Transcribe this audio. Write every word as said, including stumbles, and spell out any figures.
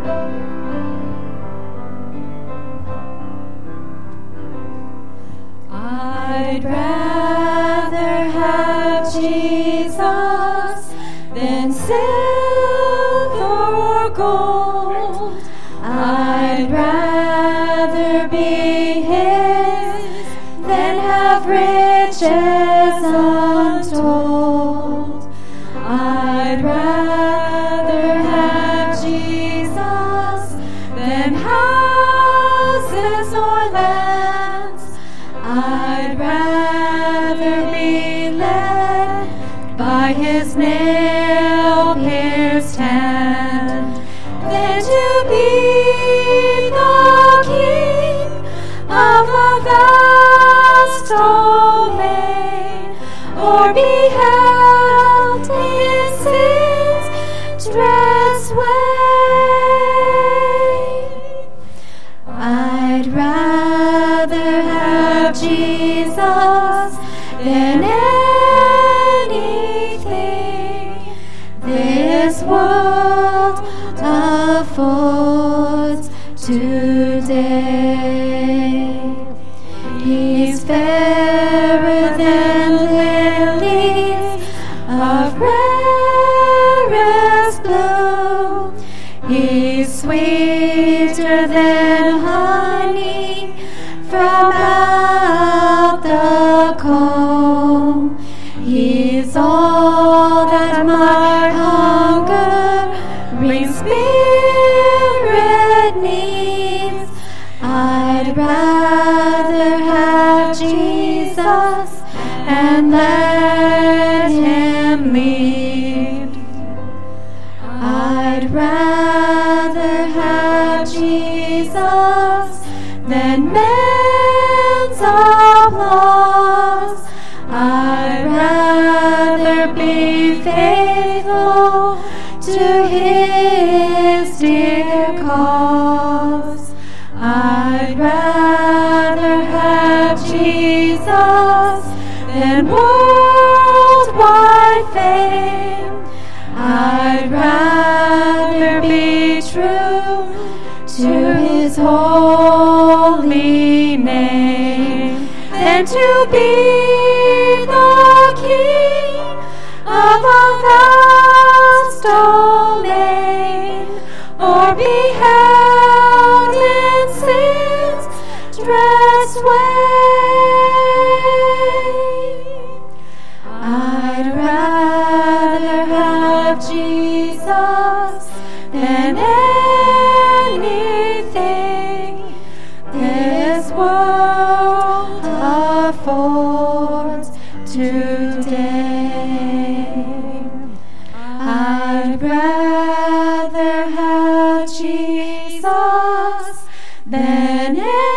I'd rather have Jesus than silver or gold. I'd rather be his than have riches untold. I'd rather have Jesus than houses or lands. I'd rather be led by his nail-pierced hand than to be the king of a vast domain, or be held in sin's dread sway. I'd rather have Jesus than anything this world affords today. He's fairer than lilies of rarest bloom. He's sweeter than honey from out the comb. He's all that my hungering spirit needs. I'd rather have Jesus and let him lead. I'd rather have Jesus than men's applause. I'd rather be faithful to his dear cause. I'd rather have Jesus than worldwide fame. I'd rather be true to his holy name than to be the king of a vast domain, or be held in sin's dread sway. I'd rather have Jesus than anything this world affords today. I'd rather have Jesus than anything